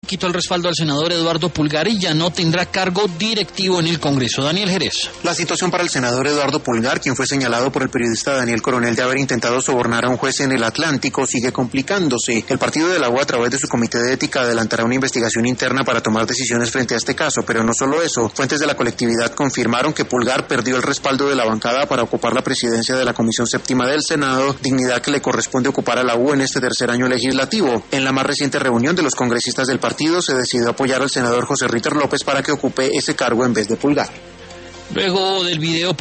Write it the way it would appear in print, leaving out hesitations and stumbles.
Quitó el respaldo al senador Eduardo Pulgar y ya no tendrá cargo directivo en el Congreso. Daniel Jerez. La situación para el senador Eduardo Pulgar, quien fue señalado por el periodista Daniel Coronel de haber intentado sobornar a un juez en el Atlántico, sigue complicándose. El Partido de la U, a través de su comité de ética, adelantará una investigación interna para tomar decisiones frente a este caso, pero no solo eso. Fuentes de la colectividad confirmaron que Pulgar perdió el respaldo de la bancada para ocupar la presidencia de la Comisión Séptima del Senado, dignidad que le corresponde ocupar a la U en este tercer año legislativo. En la más reciente reunión de los congresistas del partido se decidió apoyar al senador José Ritter López para que ocupe ese cargo en vez de Pulgar. Luego del video